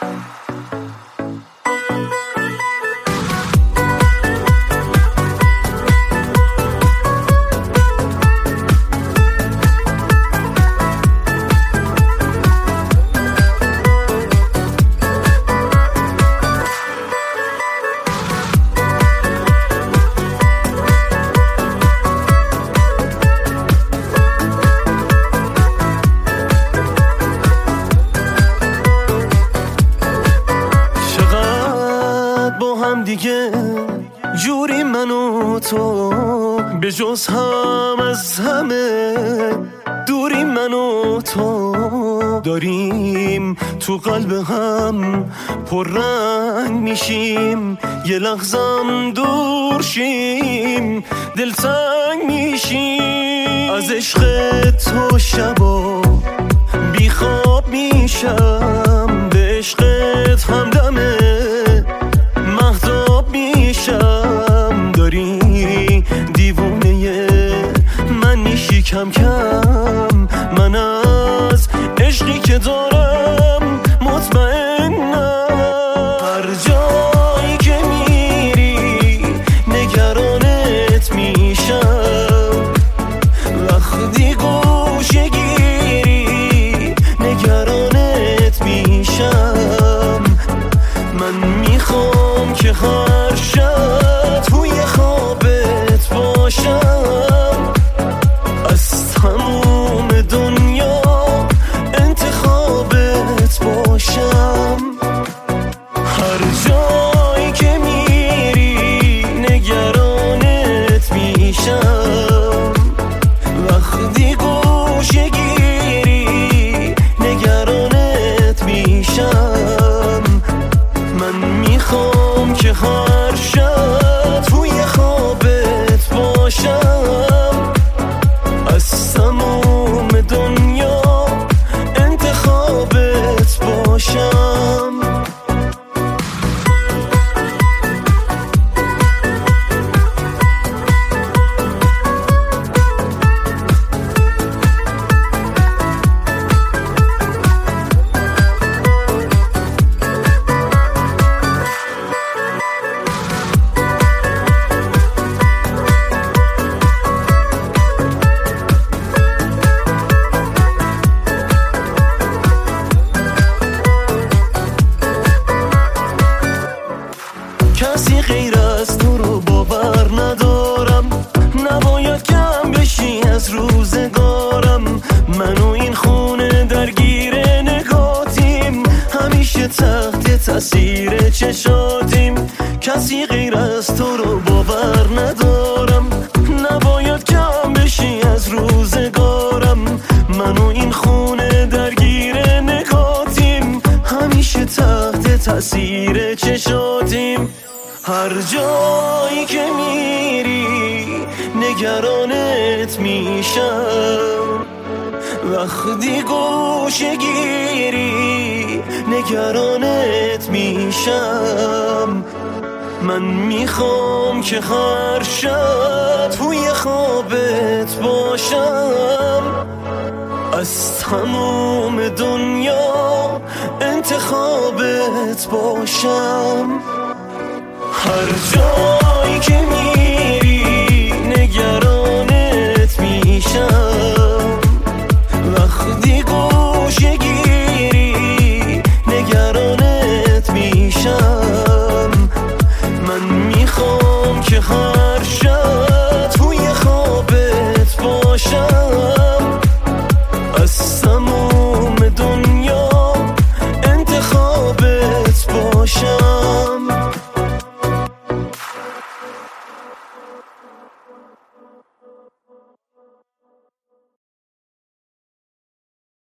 دیگه جوری من و تو به جز هم از همه دوری، من و تو داریم تو قلب هم پررنگ میشیم، یه لحظم دور شیم دلتنگ میشیم. از عشق تو شبا بی خواب میشم، به عشقت همدمه مهتاب میشم. داری دیوونه من میشی کم کم، من از عشقی که دارم مطمئنم. هر جایی که میری نگرانت میشم، وقتی گوشه گیری نگرانت میشم. من میخوام که هر شب توی خوابت باشم، از تموم دنیا انتخابت باشم. هر جایی که میری نگرانت میشم، وقتی گوشه گیری نگرانت میشم. من میخوام که هر شب توی خوابت باشم، از تموم دنیا انتخابت باشم. کسی غیر از تو رو باور ندارم، نباید کم بشی از روزگارم. من و این خونه درگیر نگاتیم، همیشه تحت تاثیر چشاتیم. کسی غیر از تو رو باور ندارم، نباید کم بشی از روزگارم. من و این خونه درگیر نگاتیم، همیشه تحت تاثیر چشاتیم. هر جایی که میری نگرانت میشم، وقتی گوشه گیری نگرانت میشم. من میخوام که هر شب توی خوابت باشم، از تموم دنیا انتخابت باشم. هر جایی که میری نگرانت میشم، وقتی گوشه گیری نگرانت میشم. من میخوام که هر شب